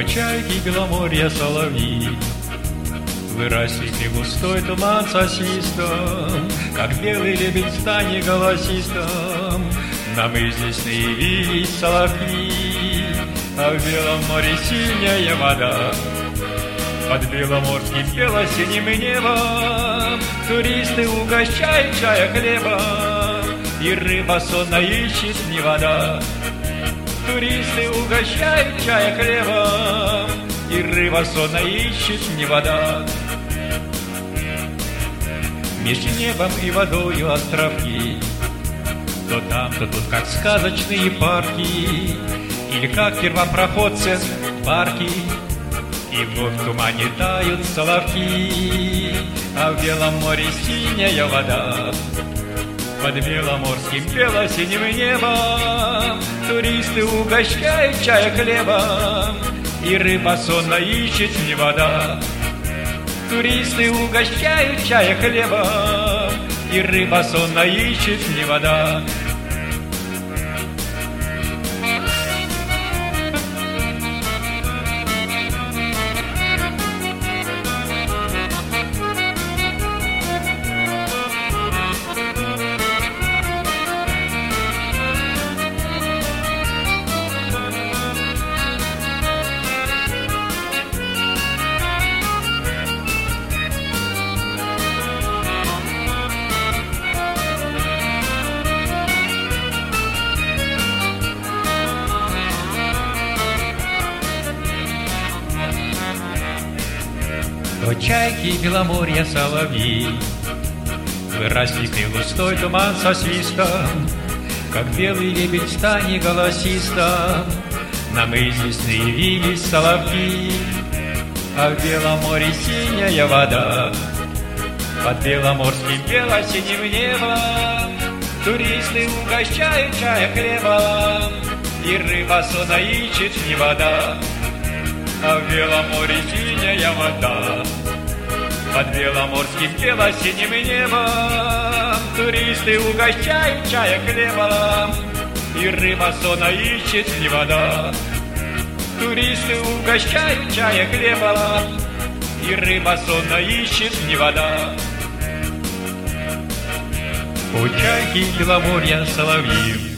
чайки, беломорья, соловьи. Вырастет и густой туман со свистом, как белый лебедь в стане голосистом. Нам и здесь наявились соловьи, а в белом море синяя вода. Под беломорским бело-синим небом туристы угощают чая хлебом, и рыба сонно ищет не вода. Туристы угощают чая хлебом, и рыба сонно ищет не вода. Между небом и водою островки, то там, то тут, как сказочные парки, или как первопроходцы в парке. И вновь в тумане тают соловки, а в белом море синяя вода. Под беломорским бело-синим небом туристы угощают чая хлебом, и рыба сонно ищет не вода. Туристы угощают чая хлебом, и рыба сонно ищет не вода. О чайки, беломорья, соловьи, вырастет и густой туман со свистом, как белый лебедь в стане голосистом. Нам известны явились соловьи, а в белом море синяя вода. Под беломорским бело-синим небом туристы угощают чая хлебом, и рыба сонно ищет не вода. А в белом море синяя вода. Под беломорским бело-синим небом туристы угощают чая хлебом, и рыба сонно ищет не вода. Туристы угощают чая хлебом, и рыба сонно ищет не вода. У чайки, беломорья, соловьи.